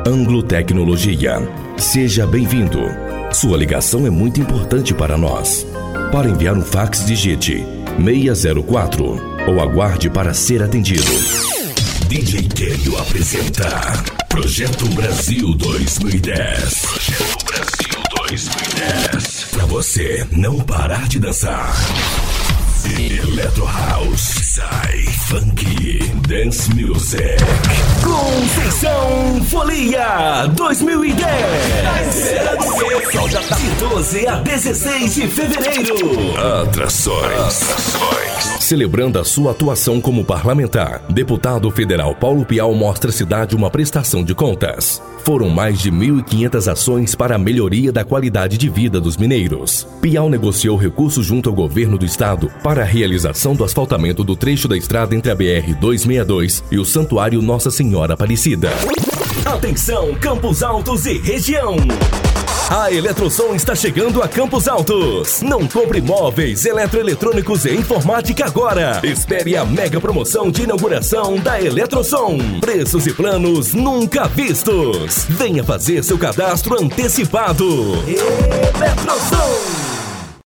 Anglo Tecnologia. Seja bem-vindo. Sua ligação é muito importante para nós. Para enviar um fax, digite 604 ou aguarde para ser atendido. DJ Keio apresenta Projeto Brasil 2010. Projeto Brasil 2010. Pra você não parar de dançar. Electro House, Psy, Funky, Dance Music. Conceição Folia 2010. De 12 a 16 de fevereiro. Atrações. Celebrando a sua atuação como parlamentar, deputado federal Paulo Pial mostra à cidade uma prestação de contas. Foram mais de 1.500 ações para a melhoria da qualidade de vida dos mineiros. Pial negociou recursos junto ao governo do estado para a realização do asfaltamento do trecho da estrada entre a BR-262 e o Santuário Nossa Senhora Aparecida. Atenção, Campos Altos e região! A Eletrosom está chegando a Campos Altos. Não compre móveis, eletroeletrônicos e informática agora. Espere a mega promoção de inauguração da Eletrosom. Preços e planos nunca vistos. Venha fazer seu cadastro antecipado. Eletrosom.